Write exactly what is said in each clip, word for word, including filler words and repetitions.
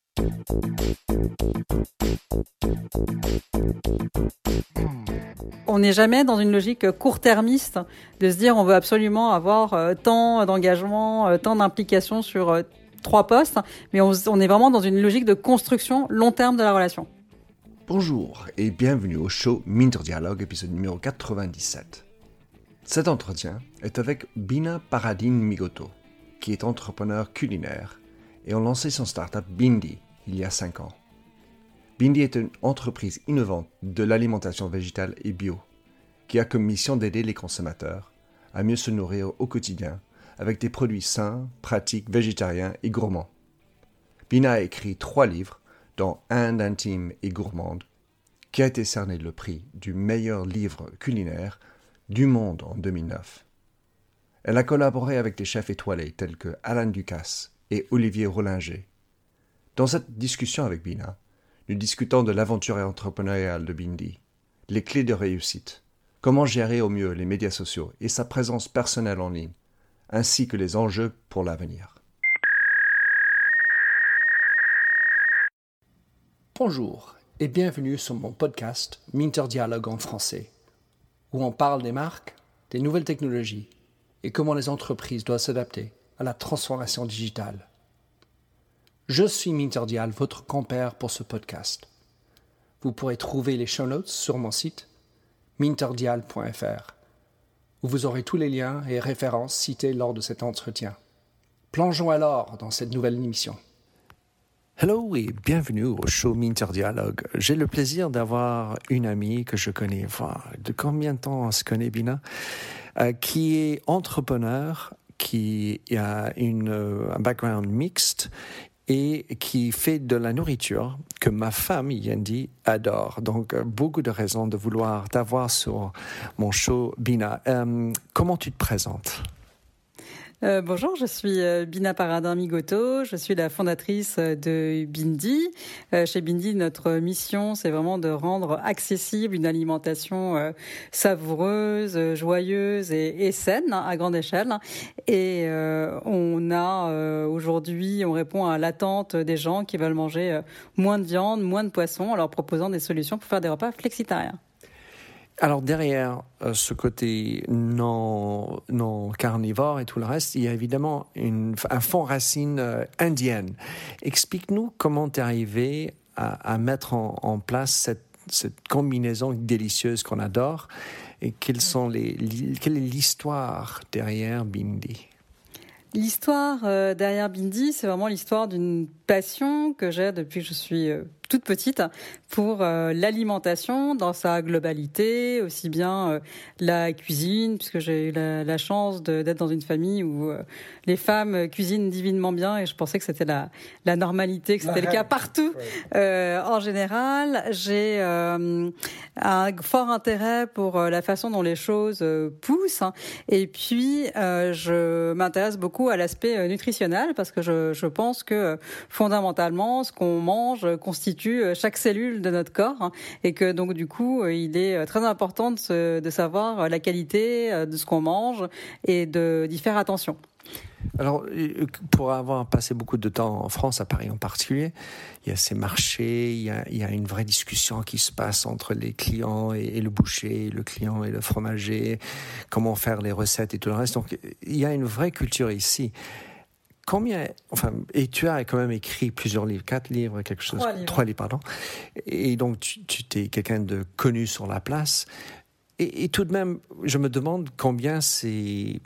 On n'est jamais dans une logique court-termiste de se dire on veut absolument avoir euh, tant d'engagement, euh, tant d'implication sur euh, trois postes, mais on, on est vraiment dans une logique de construction long terme de la relation. Bonjour et bienvenue au show Minter Dialogue, épisode numéro quatre-vingt-dix-sept. Cet entretien est avec Bina Paradine-Migoto, qui est entrepreneur culinaire et a lancé son start-up Bindi il y a cinq ans. Bindi est une entreprise innovante de l'alimentation végétale et bio, qui a comme mission d'aider les consommateurs à mieux se nourrir au quotidien avec des produits sains, pratiques, végétariens et gourmands. Bina a écrit trois livres, dont Inde intime et gourmande, qui a été cerné le prix du meilleur livre culinaire du monde en deux mille neuf. Elle a collaboré avec des chefs étoilés tels que Alain Ducasse et Olivier Rollinger. Dans cette discussion avec Bina, nous discutons de l'aventure entrepreneuriale de Bindi, les clés de réussite, comment gérer au mieux les médias sociaux et sa présence personnelle en ligne, ainsi que les enjeux pour l'avenir. Bonjour et bienvenue sur mon podcast Minter Dialogue en français, où on parle des marques, des nouvelles technologies et comment les entreprises doivent s'adapter à la transformation digitale. Je suis Minter Dial, votre compère pour ce podcast. Vous pourrez trouver les show notes sur mon site minterdial point f r, où vous aurez tous les liens et références cités lors de cet entretien. Plongeons alors dans cette nouvelle émission. Hello et bienvenue au show Minter Dialogue. J'ai le plaisir d'avoir une amie que je connais, enfin, de combien de temps on se connaît, Bina, euh, qui est entrepreneur, qui a une, euh, un background mixte et qui fait de la nourriture que ma femme, Yendi, adore. Donc, euh, beaucoup de raisons de vouloir t'avoir sur mon show, Bina. Euh, comment tu te présentes ? Euh, bonjour, je suis euh, Bina Paradine-Migoto, je suis la fondatrice de Bindi. Euh, chez Bindi, notre mission, c'est vraiment de rendre accessible une alimentation euh, savoureuse, joyeuse et, et saine hein, à grande échelle. Et euh, on a euh, aujourd'hui, on répond à l'attente des gens qui veulent manger euh, moins de viande, moins de poisson, en leur proposant des solutions pour faire des repas flexitariens. Alors derrière euh, ce côté non, non carnivore et tout le reste, il y a évidemment une, un fond racine euh, indienne. Explique-nous comment tu es arrivé à, à mettre en, en place cette, cette combinaison délicieuse qu'on adore et quelles sont les, li, quelle est l'histoire derrière Bindi ? L'histoire euh, derrière Bindi, c'est vraiment l'histoire d'une passion que j'ai depuis que je suis euh, toute petite pour euh, l'alimentation dans sa globalité, aussi bien euh, la cuisine, puisque j'ai eu la, la chance de, d'être dans une famille où euh, les femmes cuisinent divinement bien et je pensais que c'était la, la normalité, que c'était le cas partout. Euh, en général, j'ai euh, un fort intérêt pour euh, la façon dont les choses euh, poussent hein, et puis euh, je m'intéresse beaucoup à l'aspect euh, nutritionnel parce que je, je pense que euh, fondamentalement, ce qu'on mange constitue chaque cellule de notre corps hein, et que donc du coup il est très important de, se, de savoir la qualité de ce qu'on mange et de, d'y faire attention. Alors, pour avoir passé beaucoup de temps en France, à Paris en particulier, il y a ces marchés, il y a, il y a une vraie discussion qui se passe entre les clients et, et le boucher, le client et le fromager, comment faire les recettes et tout le reste. Donc, il y a une vraie culture ici. Combien, enfin, et tu as quand même écrit plusieurs livres, quatre livres, quelque chose, trois livres, trois livres pardon. Et donc, tu, tu es quelqu'un de connu sur la place. Et, et tout de même, je me demande combien c'est,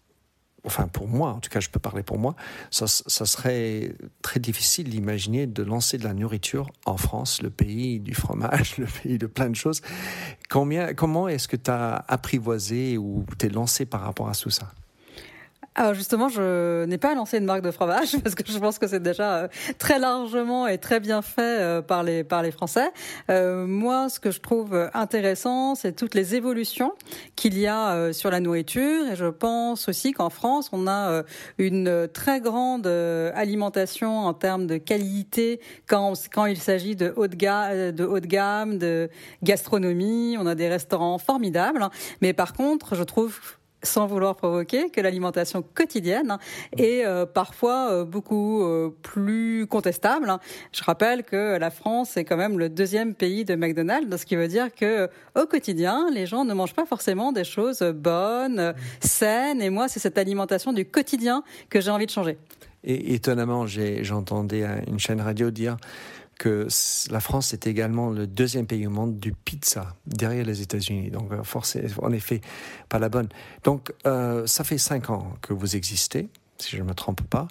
enfin, pour moi, en tout cas, je peux parler pour moi, ça, ça serait très difficile d'imaginer de lancer de la nourriture en France, le pays du fromage, le pays de plein de choses. Combien, comment est-ce que tu as apprivoisé ou t'es lancé par rapport à tout ça ? Alors justement, je n'ai pas lancé une marque de fromage parce que je pense que c'est déjà très largement et très bien fait par les par les Français. Euh, moi, ce que je trouve intéressant, c'est toutes les évolutions qu'il y a sur la nourriture. Et je pense aussi qu'en France, on a une très grande alimentation en termes de qualité quand quand il s'agit de haut de gamme, de haut de gamme, de gastronomie. On a des restaurants formidables. Mais par contre, je trouve sans vouloir provoquer, que l'alimentation quotidienne est euh, parfois euh, beaucoup euh, plus contestable. Je rappelle que la France est quand même le deuxième pays de McDonald's, ce qui veut dire que au quotidien, les gens ne mangent pas forcément des choses bonnes, saines. Et moi, c'est cette alimentation du quotidien que j'ai envie de changer. Et étonnamment, j'ai, j'entendais une chaîne radio dire que la France est également le deuxième pays au monde du pizza, derrière les États-Unis. Donc, forcément, en effet, pas la bonne. Donc, euh, ça fait cinq ans que vous existez, si je ne me trompe pas.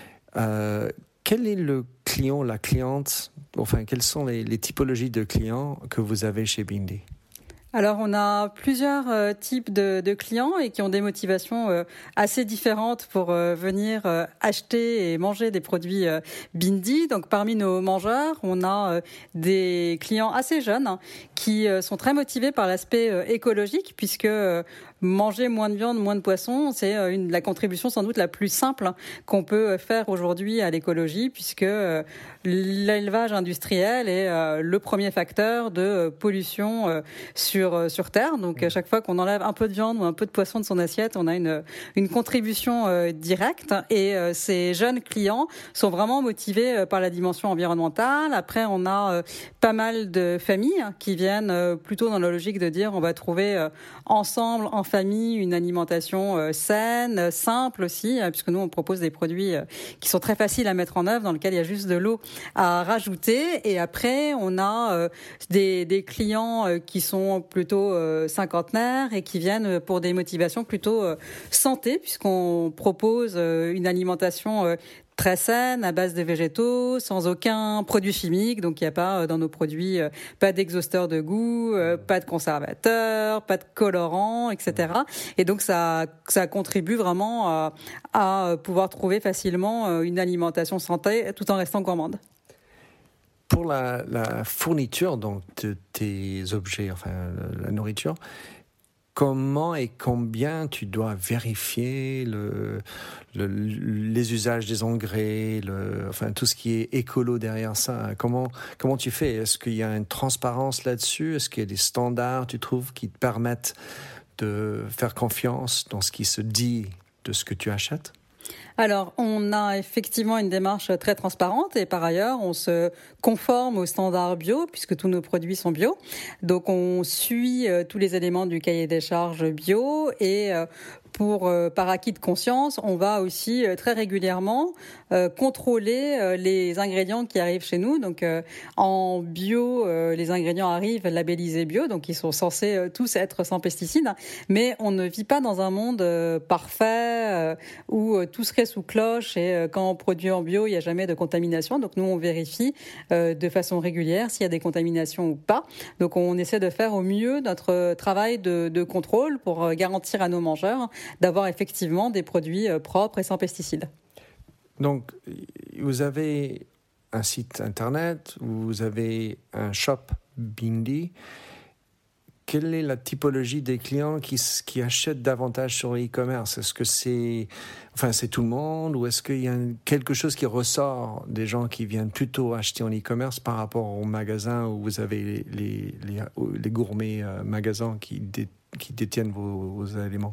Euh, quel est le client, la cliente, enfin, quelles sont les, les typologies de clients que vous avez chez Bindi ? Alors, on a plusieurs euh, types de, de clients et qui ont des motivations euh, assez différentes pour euh, venir euh, acheter et manger des produits euh, Bindi. Donc, parmi nos mangeurs, on a euh, des clients assez jeunes hein, qui euh, sont très motivés par l'aspect euh, écologique, puisque euh, manger moins de viande, moins de poisson, c'est euh, une, la contribution sans doute la plus simple qu'on peut faire aujourd'hui à l'écologie, puisque euh, l'élevage industriel est euh, le premier facteur de euh, pollution euh, sur sur Terre. Donc, à chaque fois qu'on enlève un peu de viande ou un peu de poisson de son assiette, on a une, une contribution euh, directe. Et euh, ces jeunes clients sont vraiment motivés euh, par la dimension environnementale. Après, on a euh, pas mal de familles qui viennent euh, plutôt dans la logique de dire on va trouver euh, ensemble, en famille, une alimentation euh, saine, simple aussi, euh, puisque nous, on propose des produits euh, qui sont très faciles à mettre en œuvre, dans lesquels il y a juste de l'eau à rajouter. Et après, on a euh, des, des clients euh, qui sont plutôt euh, cinquantenaires et qui viennent pour des motivations plutôt euh, santé, puisqu'on propose euh, une alimentation euh, très saine, à base de végétaux, sans aucun produit chimique. Donc, il n'y a pas euh, dans nos produits euh, pas d'exhausteur de goût, euh, pas de conservateur, pas de colorant, et cetera. Et donc, ça, ça contribue vraiment à, à pouvoir trouver facilement euh, une alimentation santé tout en restant gourmande. Pour la, la fourniture donc, de tes objets, enfin la nourriture, comment et combien tu dois vérifier le, le, les usages des engrais, le, enfin tout ce qui est écolo derrière ça? Comment, comment tu fais? Est-ce qu'il y a une transparence là-dessus? Est-ce qu'il y a des standards, tu trouves, qui te permettent de faire confiance dans ce qui se dit de ce que tu achètes? Alors, on a effectivement une démarche très transparente et par ailleurs, on se conforme aux standards bio puisque tous nos produits sont bio. Donc, on suit euh, tous les éléments du cahier des charges bio et euh, pour euh, par acquis de conscience, on va aussi euh, très régulièrement euh, contrôler euh, les ingrédients qui arrivent chez nous. Donc, euh, en bio, euh, les ingrédients arrivent labellisés bio, donc ils sont censés euh, tous être sans pesticides. Mais on ne vit pas dans un monde euh, parfait euh, où euh, tout serait sous cloche et euh, quand on produit en bio, il n'y a jamais de contamination. Donc, nous, on vérifie euh, de façon régulière s'il y a des contaminations ou pas. Donc, on essaie de faire au mieux notre travail de, de contrôle pour garantir à nos mangeurs d'avoir effectivement des produits propres et sans pesticides. Donc, vous avez un site internet, vous avez un shop Bindi. Quelle est la typologie des clients qui, qui achètent davantage sur e-commerce? Est-ce que c'est, enfin, c'est tout le monde ou est-ce qu'il y a quelque chose qui ressort des gens qui viennent plutôt acheter en e-commerce par rapport au magasin où vous avez les, les, les, les gourmets euh, magasins qui, dé, qui détiennent vos, vos aliments?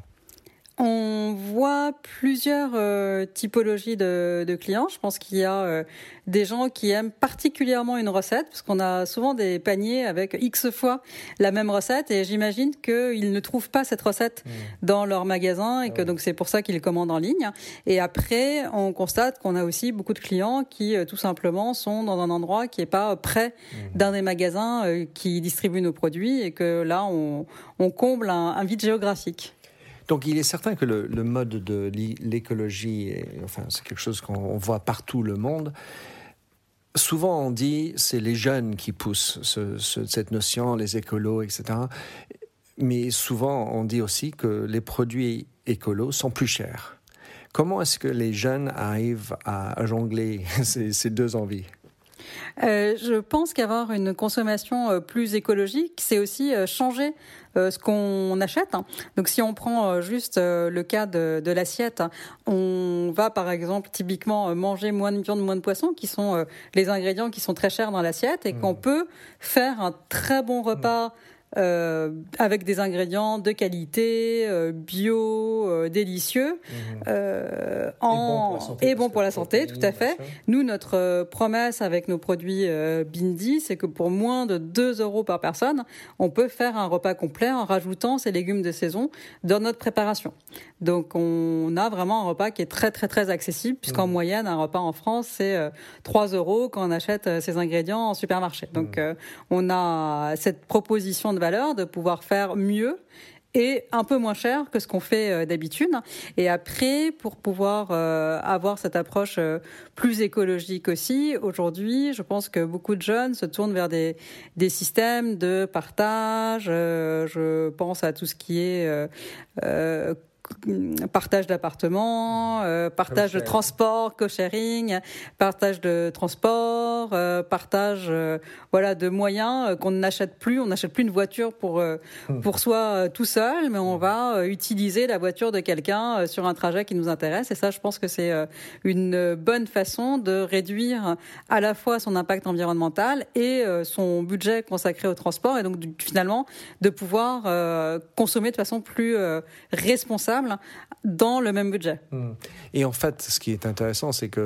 On voit plusieurs euh, typologies de, de clients. Je pense qu'il y a euh, des gens qui aiment particulièrement une recette, parce qu'on a souvent des paniers avec X fois la même recette, et j'imagine qu'ils ne trouvent pas cette recette mmh. dans leur magasin, et que donc c'est pour ça qu'ils commandent en ligne. Et après, on constate qu'on a aussi beaucoup de clients qui, euh, tout simplement, sont dans un endroit qui n'est pas près mmh. d'un des magasins euh, qui distribuent nos produits, et que là, on, on comble un, un vide géographique. Donc, il est certain que le, le mode de l'écologie, est, enfin, c'est quelque chose qu'on voit partout le monde. Souvent, on dit c'est les jeunes qui poussent ce, ce, cette notion, les écolos, et cetera. Mais souvent, on dit aussi que les produits écolos sont plus chers. Comment est-ce que les jeunes arrivent à jongler ces, ces deux envies ? Euh, je pense qu'avoir une consommation euh, plus écologique, c'est aussi euh, changer euh, ce qu'on achète. Donc, si on prend euh, juste euh, le cas de, de l'assiette, on va par exemple typiquement manger moins de viande, moins de poisson, qui sont euh, les ingrédients qui sont très chers dans l'assiette, et mmh. qu'on peut faire un très bon repas euh, avec des ingrédients de qualité, euh, bio, euh, délicieux, mmh. euh, en... et bon pour la santé, tout à fait. Nous, notre euh, promesse avec nos produits euh, Bindi, c'est que pour moins de deux euros par personne, on peut faire un repas complet en rajoutant ces légumes de saison dans notre préparation. Donc, on a vraiment un repas qui est très, très, très accessible, puisqu'en mmh. moyenne, un repas en France, c'est euh, trois euros quand on achète euh, ces ingrédients en supermarché. Donc, mmh. euh, on a cette proposition de valeur de pouvoir faire mieux et un peu moins cher que ce qu'on fait euh, d'habitude. Et après, pour pouvoir euh, avoir cette approche euh, plus écologique aussi, aujourd'hui, je pense que beaucoup de jeunes se tournent vers des, des systèmes de partage. Euh, je pense à tout ce qui est euh, euh, partage d'appartements, euh, partage de transport, co-sharing, partage de transport, euh, partage euh, voilà, de moyens euh, qu'on n'achète plus. On n'achète plus une voiture pour, euh, pour soi euh, tout seul, mais on va euh, utiliser la voiture de quelqu'un euh, sur un trajet qui nous intéresse. Et ça, je pense que c'est euh, une bonne façon de réduire à la fois son impact environnemental et euh, son budget consacré au transport, et donc finalement de pouvoir euh, consommer de façon plus euh, responsable dans le même budget. Et en fait, ce qui est intéressant, c'est que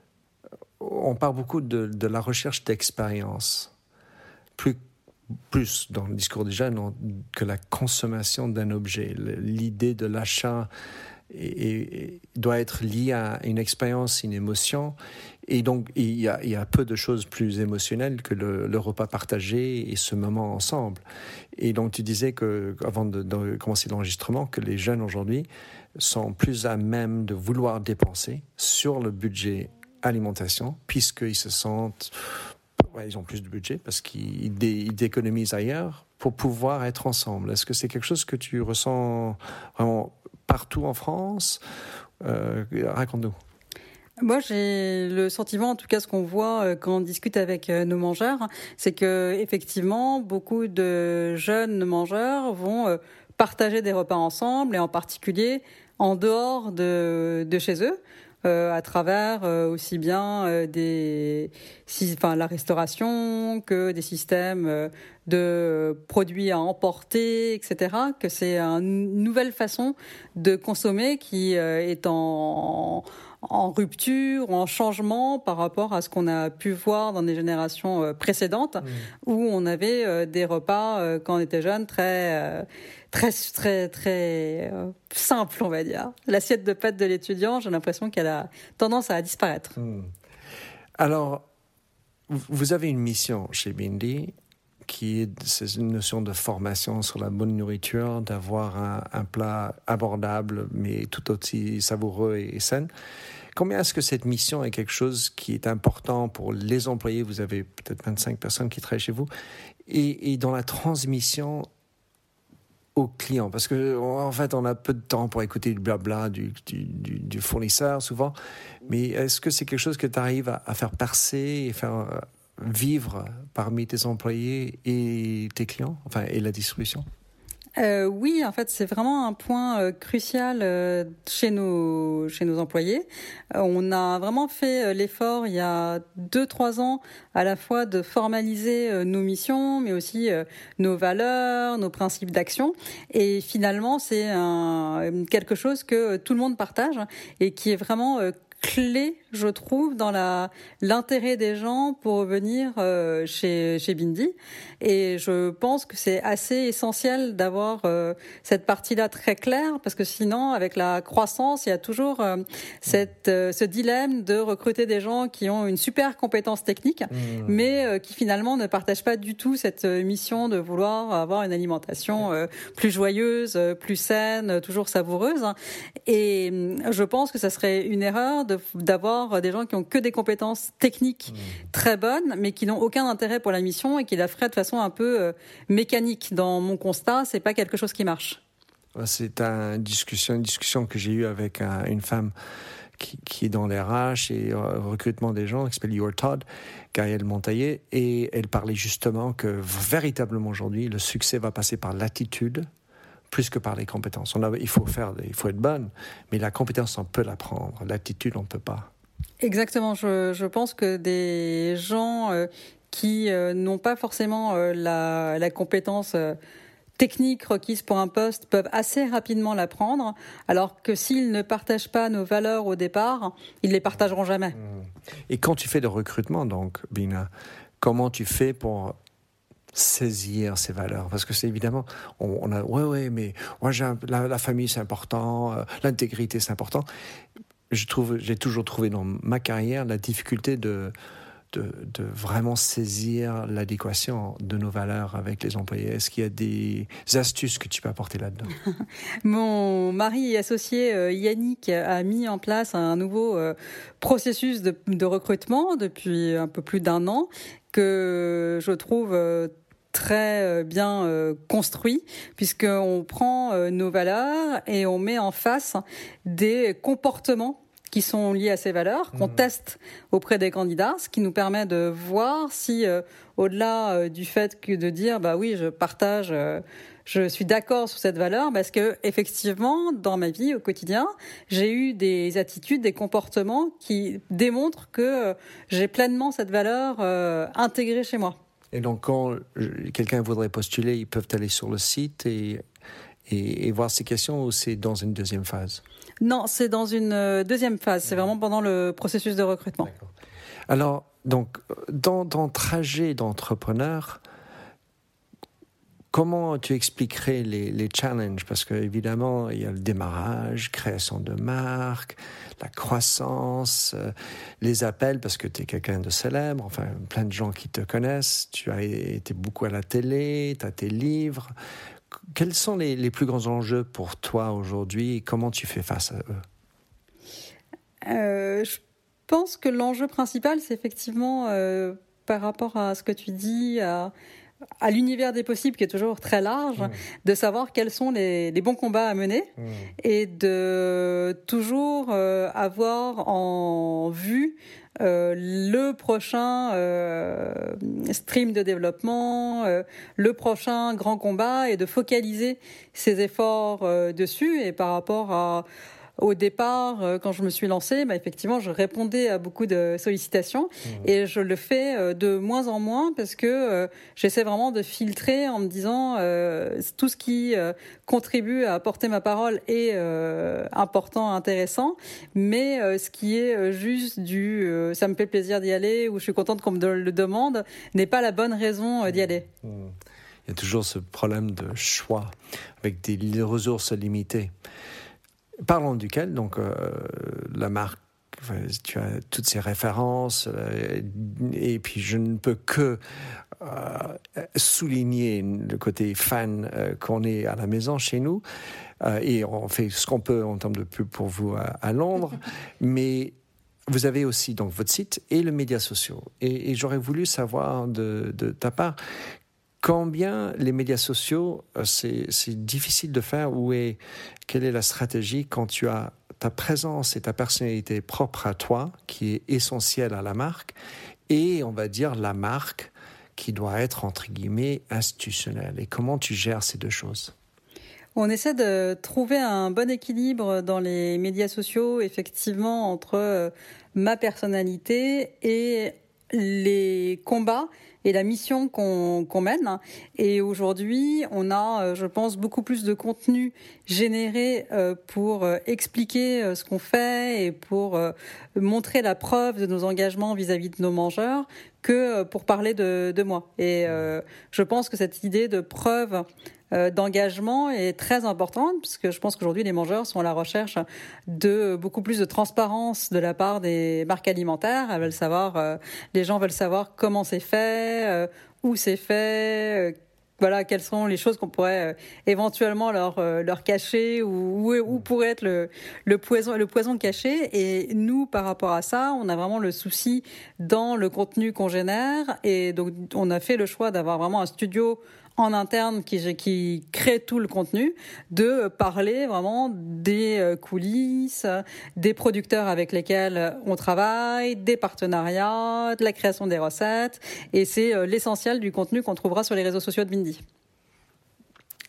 on parle beaucoup de, de la recherche d'expérience, plus, plus dans le discours des jeunes que la consommation d'un objet. L'idée de l'achat est, est, doit être liée à une expérience, une émotion. Et donc, il y a, il y a peu de choses plus émotionnelles que le, le repas partagé et ce moment ensemble. Et donc, tu disais que, avant de, de commencer l'enregistrement, que les jeunes aujourd'hui sont plus à même de vouloir dépenser sur le budget alimentation, puisqu'ils se sentent, ouais, ils ont plus de budget parce qu'ils dé, ils d'économisent ailleurs pour pouvoir être ensemble. Est-ce que c'est quelque chose que tu ressens vraiment partout en France? euh, Raconte-nous. Moi, j'ai le sentiment, en tout cas, ce qu'on voit quand on discute avec nos mangeurs, c'est que effectivement, beaucoup de jeunes mangeurs vont partager des repas ensemble, et en particulier en dehors de, de chez eux. Euh, à travers euh, aussi bien euh, des, si, enfin, la restauration que des systèmes euh, de produits à emporter, et cetera. Que c'est une nouvelle façon de consommer qui euh, est en, en rupture, en changement par rapport à ce qu'on a pu voir dans des générations euh, précédentes, mmh. où on avait euh, des repas euh, quand on était jeune très euh, très très très euh, simple, on va dire. L'assiette de pâtes de l'étudiant, j'ai l'impression qu'elle a tendance à disparaître. Mmh. Alors, vous avez une mission chez Bindi qui est c'est une notion de formation sur la bonne nourriture, d'avoir un, un plat abordable mais tout aussi savoureux et, et sain. Combien est-ce que cette mission est quelque chose qui est important pour les employés? Vous avez peut-être vingt-cinq personnes qui travaillent chez vous. Et, et dans la transmission aux clients, parce que en fait on a peu de temps pour écouter le blabla du, du, du, du fournisseur souvent, mais est-ce que c'est quelque chose que tu arrives à, à faire percer et faire euh, vivre parmi tes employés et tes clients, enfin et la distribution? Euh, oui, en fait, c'est vraiment un point euh, crucial euh, chez nos chez nos employés. Euh, on a vraiment fait euh, l'effort il y a deux trois ans à la fois de formaliser euh, nos missions, mais aussi euh, nos valeurs, nos principes d'action. Et finalement, c'est un, quelque chose que tout le monde partage et qui est vraiment euh, clé, je trouve, dans la l'intérêt des gens pour venir euh, chez chez Bindi. Et je pense que c'est assez essentiel d'avoir euh, cette partie-là très claire, parce que sinon, avec la croissance, il y a toujours euh, cette euh, ce dilemme de recruter des gens qui ont une super compétence technique, mmh. mais euh, qui finalement ne partagent pas du tout cette mission de vouloir avoir une alimentation euh, plus joyeuse, plus saine, toujours savoureuse. Et je pense que ça serait une erreur de, d'avoir des gens qui ont que des compétences techniques mmh. très bonnes, mais qui n'ont aucun intérêt pour la mission et qui la feraient de façon un peu euh, mécanique. Dans mon constat, c'est pas quelque chose qui marche. C'est un discussion, une discussion que j'ai eue avec un, une femme qui, qui est dans les R H et euh, recrutement des gens, qui s'appelle Your Todd, Gaëlle Montaillé, et elle parlait justement que véritablement aujourd'hui, le succès va passer par l'attitude plus que par les compétences. On a, il faut faire, il faut être bonne, mais la compétence, on peut l'apprendre. L'attitude, on ne peut pas. Exactement. Je, je pense que des gens euh, qui euh, n'ont pas forcément euh, la, la compétence euh, technique requise pour un poste peuvent assez rapidement l'apprendre, alors que s'ils ne partagent pas nos valeurs au départ, ils les partageront jamais. Et quand tu fais le recrutement, donc, Bina, comment tu fais pour saisir ces valeurs? Parce que c'est évidemment, on, on a, ouais, ouais, mais moi, j'ai un, la, la famille, c'est important, euh, l'intégrité, c'est important. Je trouve, j'ai toujours trouvé dans ma carrière la difficulté de, de, de vraiment saisir l'adéquation de nos valeurs avec les employés. Est-ce qu'il y a des astuces que tu peux apporter là-dedans? Mon mari et associé euh, Yannick a mis en place un nouveau euh, processus de, de recrutement depuis un peu plus d'un an que je trouve euh, très bien euh, construit, puisqu'on prend euh, nos valeurs et on met en face des comportements qui sont liés à ces valeurs, qu'on mmh. teste auprès des candidats, ce qui nous permet de voir si, euh, au-delà euh, du fait que de dire, bah oui, je partage, euh, je suis d'accord sur cette valeur, parce que effectivement, dans ma vie au quotidien, j'ai eu des attitudes, des comportements qui démontrent que euh, j'ai pleinement cette valeur euh, intégrée chez moi. Et donc, quand quelqu'un voudrait postuler, ils peuvent aller sur le site et, et, et voir ces questions, ou c'est dans une deuxième phase? Non, c'est dans une deuxième phase. C'est vraiment pendant le processus de recrutement. D'accord. Alors, donc, dans ton trajet d'entrepreneur, comment tu expliquerais les, les challenges? Parce qu'évidemment, il y a le démarrage, création de marque, la croissance, euh, les appels, parce que tu es quelqu'un de célèbre, enfin, plein de gens qui te connaissent. Tu as été beaucoup à la télé, tu as tes livres. Quels sont les, les plus grands enjeux pour toi aujourd'hui et comment tu fais face à eux? euh, Je pense que l'enjeu principal, c'est effectivement euh, par rapport à ce que tu dis, à... à l'univers des possibles qui est toujours très large, mmh. de savoir quels sont les, les bons combats à mener mmh. et de toujours euh, avoir en vue euh, le prochain euh, stream de développement, euh, le prochain grand combat et de focaliser ses efforts euh, dessus. Et par rapport à Au départ, quand je me suis lancée, bah effectivement, je répondais à beaucoup de sollicitations mmh. et je le fais de moins en moins parce que euh, j'essaie vraiment de filtrer en me disant euh, tout ce qui euh, contribue à porter ma parole est euh, important, intéressant, mais euh, ce qui est juste du euh, ça me fait plaisir d'y aller ou je suis contente qu'on me le demande n'est pas la bonne raison euh, d'y aller. Mmh. Il y a toujours ce problème de choix avec des ressources limitées. Parlons duquel, donc euh, la marque, tu as toutes ces références, euh, et puis je ne peux que euh, souligner le côté fan euh, qu'on est à la maison chez nous, euh, et on fait ce qu'on peut en termes de pub pour vous à, à Londres, mais vous avez aussi donc votre site et les médias sociaux, et, et j'aurais voulu savoir de, de ta part, combien les médias sociaux, c'est, c'est difficile de faire, ou est, quelle est la stratégie quand tu as ta présence et ta personnalité propre à toi, qui est essentielle à la marque, et on va dire la marque qui doit être, entre guillemets, institutionnelle. Et comment tu gères ces deux choses? On essaie de trouver un bon équilibre dans les médias sociaux, effectivement, entre ma personnalité et les combats et la mission qu'on, qu'on mène. Et aujourd'hui, on a, je pense, beaucoup plus de contenu généré pour expliquer ce qu'on fait et pour montrer la preuve de nos engagements vis-à-vis de nos mangeurs que pour parler de, de moi. Et euh, je pense que cette idée de preuve Euh, d'engagement est très importante, puisque je pense qu'aujourd'hui les mangeurs sont à la recherche de beaucoup plus de transparence de la part des marques alimentaires. Elles veulent savoir, euh, les gens veulent savoir comment c'est fait, euh, où c'est fait, euh, voilà, quelles sont les choses qu'on pourrait euh, éventuellement leur euh, leur cacher, ou où, où pourrait être le le poison le poison caché. Et nous, par rapport à ça, on a vraiment le souci dans le contenu qu'on génère, et donc on a fait le choix d'avoir vraiment un studio en interne qui, qui crée tout le contenu, de parler vraiment des coulisses, des producteurs avec lesquels on travaille, des partenariats, de la création des recettes, et c'est l'essentiel du contenu qu'on trouvera sur les réseaux sociaux de Bindi.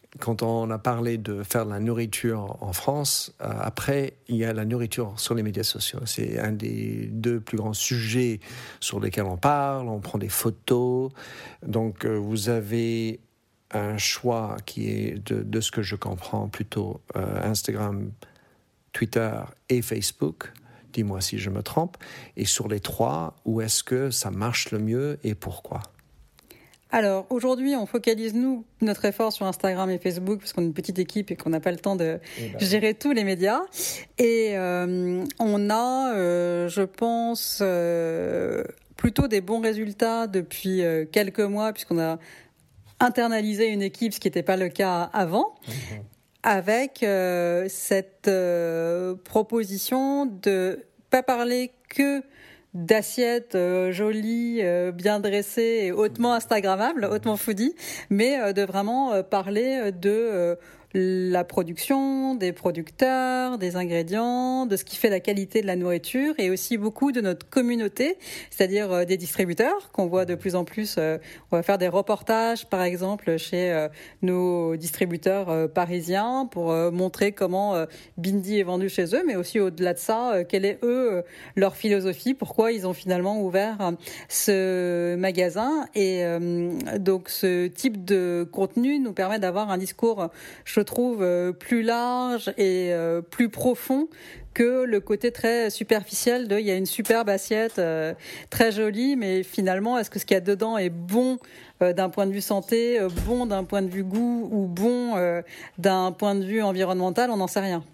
quand on a parlé de faire de la nourriture en France, euh, après, il y a la nourriture sur les médias sociaux. C'est un des deux plus grands sujets sur lesquels on parle, on prend des photos. Donc, euh, vous avez un choix qui est, de, de ce que je comprends, plutôt euh, Instagram, Twitter et Facebook. Dis-moi si je me trompe. Et sur les trois, où est-ce que ça marche le mieux et pourquoi ? Alors, aujourd'hui, on focalise, nous, notre effort sur Instagram et Facebook, parce qu'on est une petite équipe et qu'on n'a pas le temps de ben. gérer tous les médias. Et euh, on a, euh, je pense, euh, plutôt des bons résultats depuis euh, quelques mois, puisqu'on a internalisé une équipe, ce qui n'était pas le cas avant, mmh. avec euh, cette euh, proposition de pas parler que d'assiettes euh, jolies, euh, bien dressées et hautement instagrammables, hautement foodie, mais euh, de vraiment euh, parler de euh, la production, des producteurs, des ingrédients, de ce qui fait la qualité de la nourriture et aussi beaucoup de notre communauté, c'est-à-dire euh, des distributeurs qu'on voit de plus en plus. Euh, on va faire des reportages, par exemple, chez euh, nos distributeurs euh, parisiens pour euh, montrer comment euh, Bindi est vendu chez eux, mais aussi au-delà de ça, euh, quelle est eux euh, leur philosophie, pourquoi ils ont finalement ouvert euh, ce magasin. Et euh, donc ce type de contenu nous permet d'avoir un discours, je trouve, euh, plus large et euh, plus profond que le côté très superficiel de il y a une superbe assiette euh, très jolie, mais finalement, est-ce que ce qu'il y a dedans est bon euh, d'un point de vue santé, euh, bon d'un point de vue goût ou bon euh, d'un point de vue environnemental? On n'en sait rien.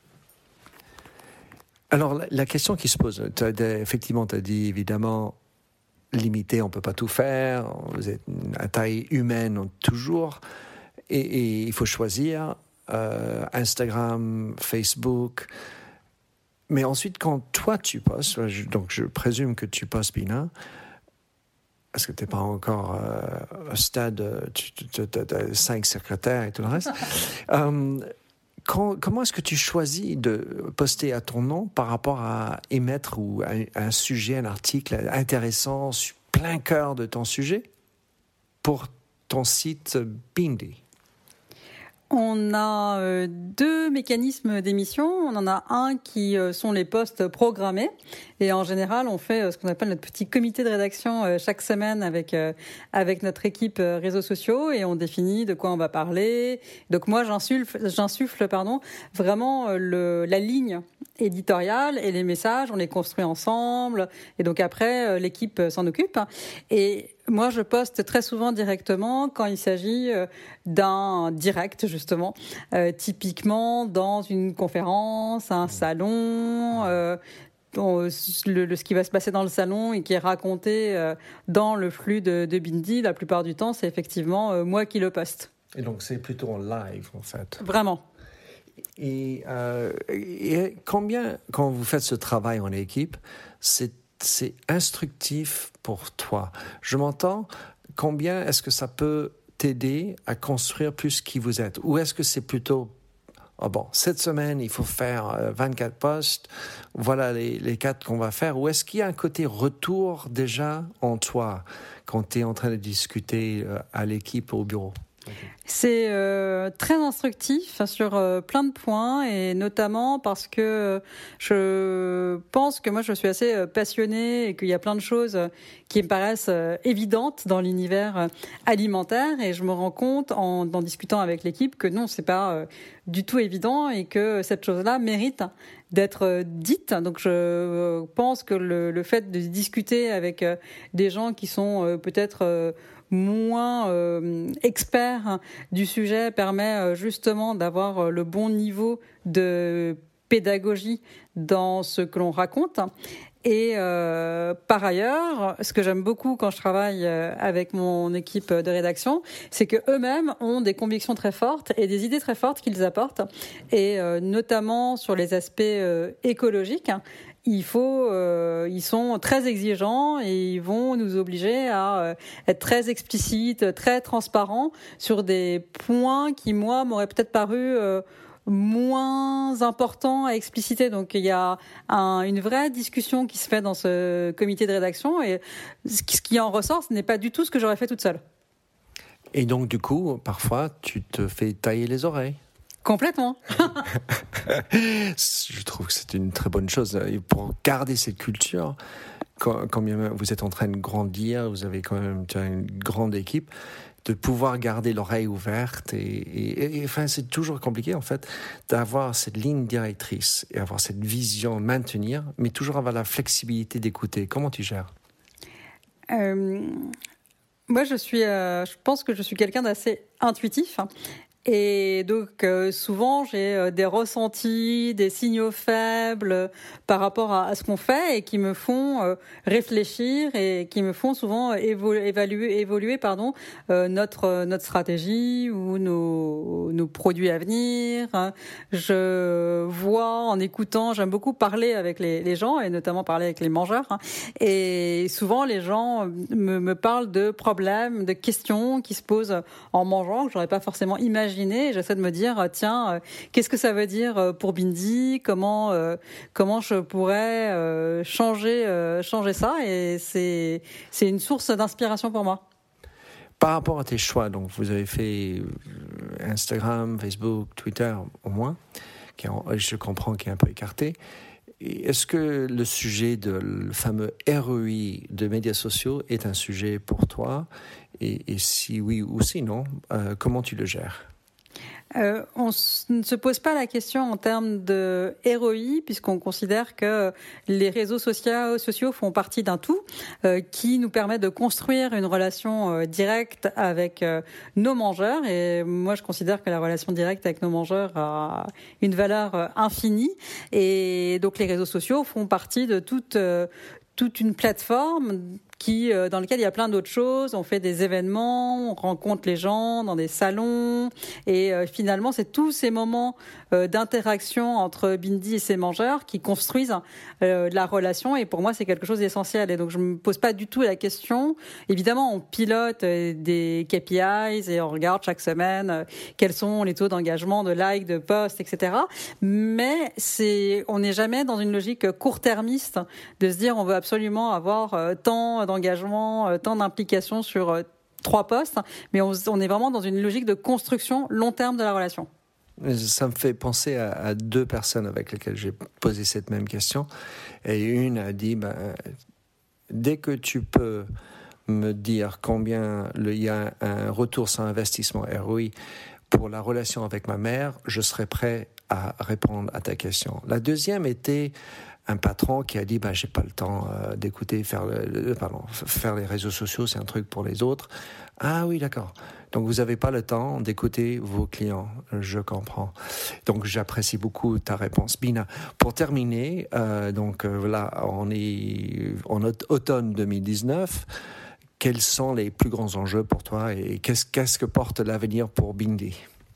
Alors, la, la question qui se pose, t'as, effectivement, tu as dit évidemment limité, on ne peut pas tout faire, vous êtes à taille humaine toujours. Et, et il faut choisir euh, Instagram, Facebook. Mais ensuite, quand toi tu postes, je, donc je présume que tu postes, Bina, parce que tu n'es pas encore euh, au stade, tu as cinq secrétaires et tout le reste. euh, quand, comment est-ce que tu choisis de poster à ton nom par rapport à émettre ou un, un sujet, un article intéressant, plein cœur de ton sujet, pour ton site Bindi? On a euh, deux mécanismes d'émission. On en a un qui euh, sont les posts programmés. Et en général, on fait euh, ce qu'on appelle notre petit comité de rédaction euh, chaque semaine avec euh, avec notre équipe euh, réseaux sociaux et on définit de quoi on va parler. Donc moi, j'insuffle, j'insuffle pardon, vraiment euh, le, la ligne éditoriale et les messages. On les construit ensemble. Et donc après, euh, l'équipe euh, s'en occupe. Et moi, je poste très souvent directement quand il s'agit euh, d'un direct, justement, euh, typiquement dans une conférence, un salon, euh, le, le, ce qui va se passer dans le salon et qui est raconté euh, dans le flux de, de Bindi. La plupart du temps, c'est effectivement euh, moi qui le poste. Et donc, c'est plutôt en live, en fait. Vraiment. Et, euh, et combien, quand vous faites ce travail en équipe, c'est c'est instructif pour toi. Je m'entends, combien est-ce que ça peut t'aider à construire plus qui vous êtes? Ou est-ce que c'est plutôt, oh bon, cette semaine, il faut faire vingt-quatre posts, voilà les, les quatre qu'on va faire? Ou est-ce qu'il y a un côté retour déjà en toi quand tu es en train de discuter à l'équipe au bureau? C'est euh, très instructif sur euh, plein de points et notamment parce que je pense que moi je suis assez euh, passionnée et qu'il y a plein de choses qui me paraissent euh, évidentes dans l'univers euh, alimentaire et je me rends compte en, en discutant avec l'équipe que non, c'est pas euh, du tout évident et que cette chose-là mérite d'être euh, dite. Donc je euh, pense que le, le fait de discuter avec euh, des gens qui sont euh, peut-être euh, moins euh, expert du sujet permet euh, justement d'avoir euh, le bon niveau de pédagogie dans ce que l'on raconte. Et euh, par ailleurs, ce que j'aime beaucoup quand je travaille avec mon équipe de rédaction, c'est que eux-mêmes ont des convictions très fortes et des idées très fortes qu'ils apportent, et euh, notamment sur les aspects euh, écologiques. Il faut, euh, ils sont très exigeants et ils vont nous obliger à euh, être très explicites, très transparents sur des points qui, moi, m'auraient peut-être paru euh, moins importants à expliciter. Donc, il y a un, une vraie discussion qui se fait dans ce comité de rédaction et ce qui en ressort, ce n'est pas du tout ce que j'aurais fait toute seule. Et donc, du coup, parfois, tu te fais tailler les oreilles. Complètement. Je trouve que c'est une très bonne chose. Et pour garder cette culture, quand, quand bien vous êtes en train de grandir, vous avez quand même une grande équipe, de pouvoir garder l'oreille ouverte. Et, et, et enfin, c'est toujours compliqué, en fait, d'avoir cette ligne directrice et avoir cette vision, maintenir, mais toujours avoir la flexibilité d'écouter. Comment tu gères ? euh, Moi, je suis, euh, je pense que je suis quelqu'un d'assez intuitif. Hein. Et donc euh, souvent j'ai euh, des ressentis, des signaux faibles euh, par rapport à, à ce qu'on fait et qui me font euh, réfléchir et qui me font souvent évo- évaluer, évoluer pardon euh, notre notre stratégie ou nos nos produits à venir. Je vois en écoutant, j'aime beaucoup parler avec les, les gens et notamment parler avec les mangeurs. Hein, et souvent les gens me, me parlent de problèmes, de questions qui se posent en mangeant que j'aurais pas forcément imaginé. J'essaie de me dire, tiens, euh, qu'est-ce que ça veut dire pour Bindi ? Comment euh, comment je pourrais euh, changer euh, changer ça ? Et c'est c'est une source d'inspiration pour moi. Par rapport à tes choix, donc vous avez fait Instagram, Facebook, Twitter au moins, qui est, je comprends qu'il est un peu écarté. Est-ce que le sujet de le fameux R O I de médias sociaux est un sujet pour toi ? Et, et si oui ou sinon, euh, comment tu le gères ? Euh, on ne se pose pas la question en termes de R O I puisqu'on considère que les réseaux sociaux, sociaux font partie d'un tout euh, qui nous permet de construire une relation euh, directe avec euh, nos mangeurs. Et moi, je considère que la relation directe avec nos mangeurs a une valeur euh, infinie. Et donc, les réseaux sociaux font partie de toute, euh, toute une plateforme qui, euh, dans lequel il y a plein d'autres choses. On fait des événements, on rencontre les gens dans des salons. Et euh, finalement, c'est tous ces moments euh, d'interaction entre Bindi et ses mangeurs qui construisent euh, la relation. Et pour moi, c'est quelque chose d'essentiel. Et donc, je ne me pose pas du tout la question. Évidemment, on pilote euh, des K P Is et on regarde chaque semaine euh, quels sont les taux d'engagement, de likes, de posts, et cetera. Mais c'est, on n'est jamais dans une logique court-termiste de se dire on veut absolument avoir euh, tant d'engagement, euh, tant d'implication sur euh, trois postes, mais on, on est vraiment dans une logique de construction long terme de la relation. Ça me fait penser à, à deux personnes avec lesquelles j'ai posé cette même question. Et une a dit, ben, dès que tu peux me dire combien il y a un retour sur investissement R O I pour la relation avec ma mère, je serai prêt à répondre à ta question. La deuxième était un patron qui a dit bah, « j'ai pas le temps euh, d'écouter, faire, le, pardon, faire les réseaux sociaux, c'est un truc pour les autres. » Ah oui, d'accord. Donc, vous n'avez pas le temps d'écouter vos clients. Je comprends. Donc, j'apprécie beaucoup ta réponse. Bina, pour terminer, euh, donc euh, là, on est en automne deux mille dix-neuf. Quels sont les plus grands enjeux pour toi et qu'est-ce, qu'est-ce que porte l'avenir pour Bindi ?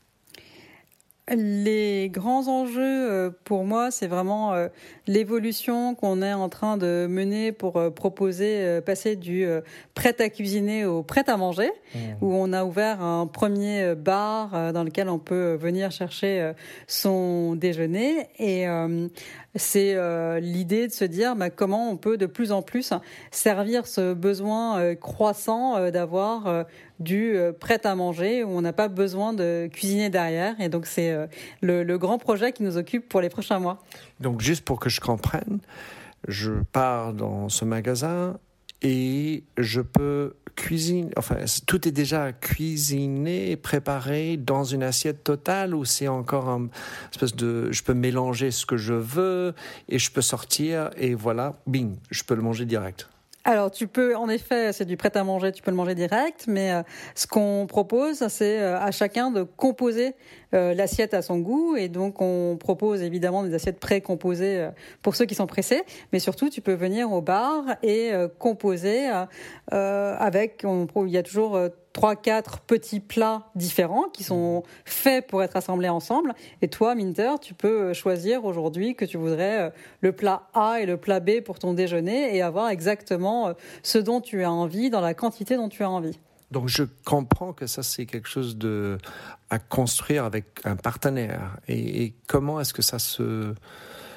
Les grands enjeux pour moi, c'est vraiment l'évolution qu'on est en train de mener pour proposer, passer du prêt à cuisiner au prêt à manger, mmh. où on a ouvert un premier bar dans lequel on peut venir chercher son déjeuner. Et euh, c'est euh, l'idée de se dire bah, comment on peut de plus en plus servir ce besoin euh, croissant euh, d'avoir euh, du euh, prêt à manger où on n'a pas besoin de cuisiner derrière. Et donc c'est euh, le, le grand projet qui nous occupe pour les prochains mois. Donc juste pour que je comprenne, je pars dans ce magasin et je peux cuisiner, enfin tout est déjà cuisiné, préparé dans une assiette totale ou c'est encore un espèce de, je peux mélanger ce que je veux et je peux sortir et voilà, bing, je peux le manger direct. Alors, tu peux, en effet, c'est du prêt-à-manger, tu peux le manger direct, mais euh, ce qu'on propose, c'est euh, à chacun de composer euh, l'assiette à son goût, et donc on propose évidemment des assiettes pré-composées euh, pour ceux qui sont pressés, mais surtout, tu peux venir au bar et euh, composer euh, avec, on, il y a toujours euh, trois, quatre petits plats différents qui sont faits pour être assemblés ensemble. Et toi, Minter, tu peux choisir aujourd'hui que tu voudrais le plat A et le plat B pour ton déjeuner et avoir exactement ce dont tu as envie dans la quantité dont tu as envie. Donc je comprends que ça c'est quelque chose de à construire avec un partenaire. Et, et comment est-ce que ça se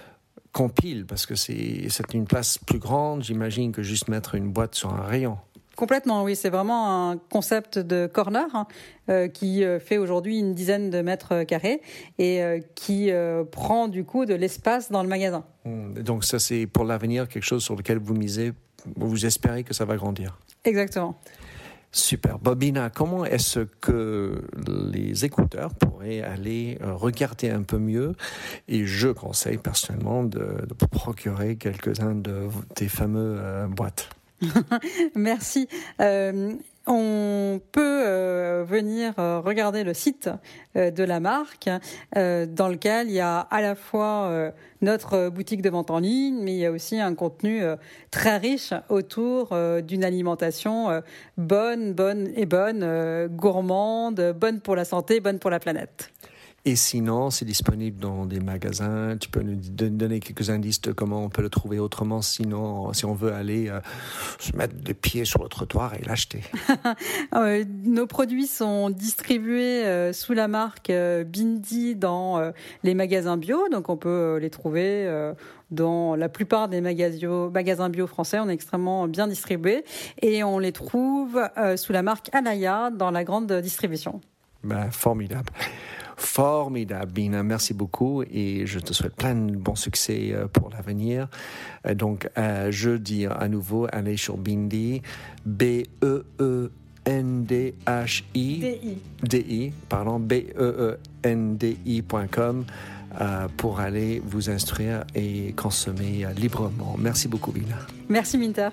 compile ? Parce que c'est, c'est une place plus grande, j'imagine, que juste mettre une boîte sur un rayon. Complètement, oui. C'est vraiment un concept de corner hein, euh, qui euh, fait aujourd'hui une dizaine de mètres carrés et euh, qui euh, prend du coup de l'espace dans le magasin. Donc ça, c'est pour l'avenir quelque chose sur lequel vous misez, vous espérez que ça va grandir. Exactement. Super. Bobina, comment est-ce que les écouteurs pourraient aller regarder un peu mieux? Et je conseille personnellement de, de procurer quelques-uns de tes fameux euh, boîtes. Merci. Euh, on peut euh, venir euh, regarder le site euh, de la marque euh, dans lequel il y a à la fois euh, notre boutique de vente en ligne, mais il y a aussi un contenu euh, très riche autour euh, d'une alimentation euh, bonne, bonne et bonne, euh, gourmande, bonne pour la santé, bonne pour la planète. Et sinon, c'est disponible dans des magasins. Tu peux nous donner quelques indices de comment on peut le trouver autrement, sinon, si on veut aller euh, se mettre les pieds sur le trottoir et l'acheter. euh, nos produits sont distribués euh, sous la marque euh, Bindi dans euh, les magasins bio, donc on peut euh, les trouver euh, dans la plupart des magasins, magasins bio français. On est extrêmement bien distribués et on les trouve euh, sous la marque Alaya dans la grande distribution. Ben, formidable. Formidable, Bina. Merci beaucoup et je te souhaite plein de bons succès pour l'avenir. Donc, euh, je dis à nouveau, allez sur Bindi, B E E N D H I D I D I, pardon, B E E N D I point com euh, pour aller vous instruire et consommer librement. Merci beaucoup, Bina. Merci, Minter.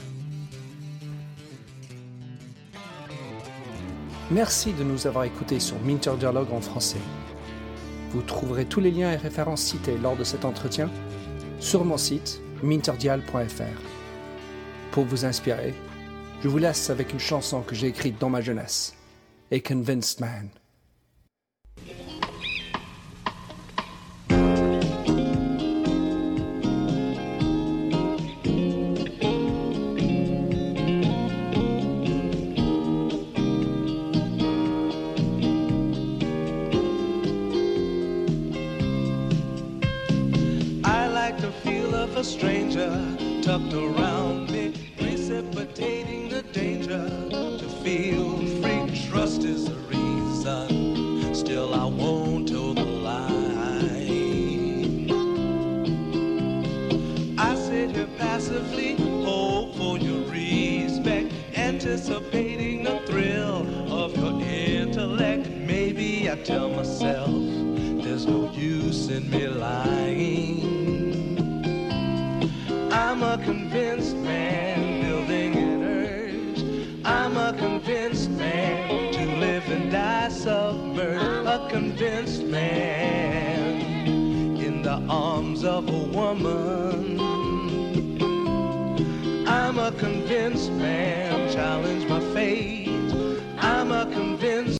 Merci de nous avoir écoutés sur Minter Dialogue en français. Vous trouverez tous les liens et références cités lors de cet entretien sur mon site minterdial point f r. Pour vous inspirer, je vous laisse avec une chanson que j'ai écrite dans ma jeunesse, A Convinced Man. A stranger tucked around me, precipitating the danger. To feel free, trust is the reason. Still, I won't toe the line. I sit here passively, hope for your respect, anticipating the thrill of your intellect. Maybe I tell myself there's no use in me lying. I'm a convinced man, building an urge. I'm a convinced man, to live and die submerged. A convinced man, in the arms of a woman. I'm a convinced man, challenge my fate. I'm a convinced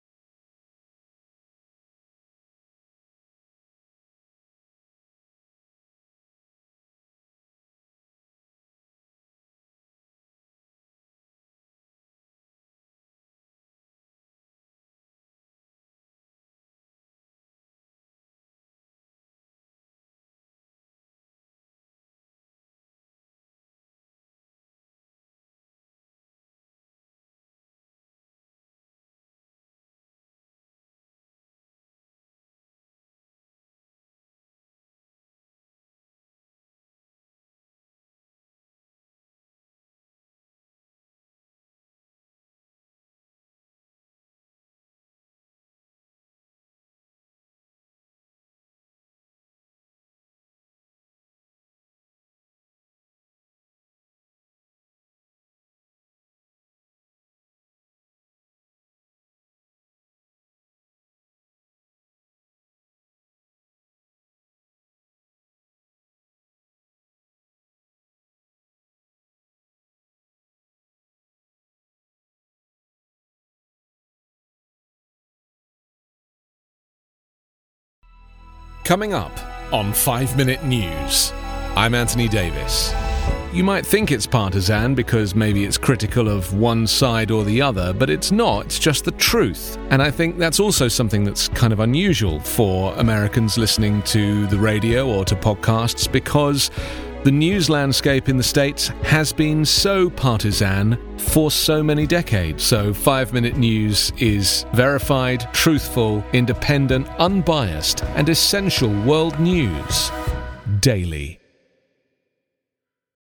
Coming up on five minute News, I'm Anthony Davis. You might think it's partisan because maybe it's critical of one side or the other, but it's not, it's just the truth. And I think that's also something that's kind of unusual for Americans listening to the radio or to podcasts, because The news landscape in the States has been so partisan for so many decades, so five minute News is verified, truthful, independent, unbiased, and essential world news daily.